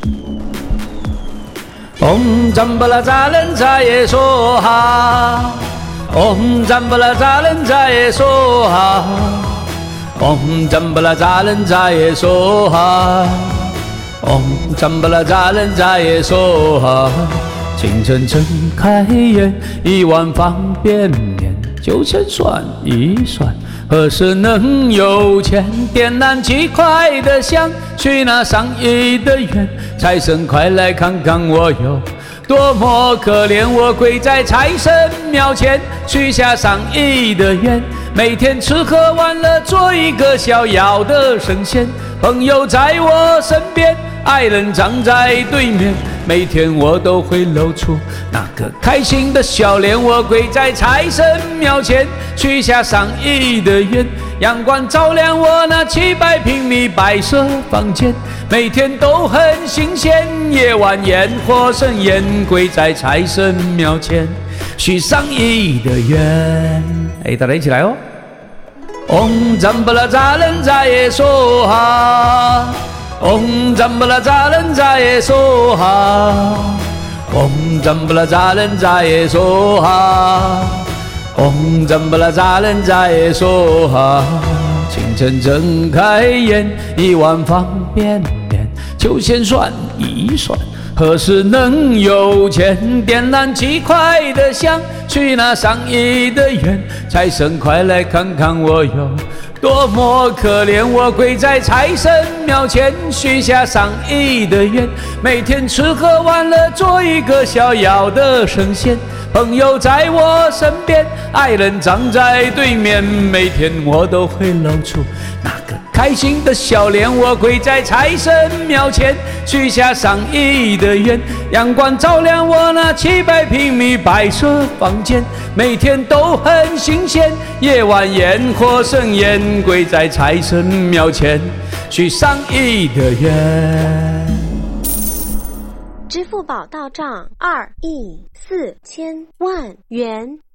Om Jambala Jalan Jaya Soha Om Jambala Jalan Jaya Soha Om Jambala Jalan Jaya Soha Om Jambala Jalan Jaya Soha 清晨睁开眼，1万方便面，9千算一算，何时能有钱？点燃几块的香，许那上亿的愿，财神快来看看我有多么可怜！我跪在财神庙前，许下上亿的愿，每天吃喝玩乐，做一个逍遥的神仙。朋友在我身边，爱人站在对面，每天我都会露出那个开心的笑脸。我跪在财神庙前，许下上亿的愿，阳光照亮我那700平米白色房间，每天都很新鲜。夜晚焰火盛宴，跪在财神庙前，许上亿的愿。大家一起来哦。Om Jambala Jalan Jaya Soha Om Jambala Jalan Jaya Soha Om Jambala Jalan Jaya Soha Om Jambala Jalan Jaya Soha 清晨睁开眼，1万方便面，9千算一算，何时能有钱？点燃几块的香，许那上亿的愿，财神快来看看我有多么可怜！我跪在财神庙前，许下上亿的愿，每天吃喝玩乐，做一个逍遥的神仙。朋友在我身边，爱人站在对面，每天我都会露出那个开心的笑脸。我跪在财神庙前，许下上亿的愿，阳光照亮我那700平米白色房间，每天都很新鲜。夜晚焰火盛宴，跪在财神庙前，许上亿的愿。 支付宝到账2亿4千万元。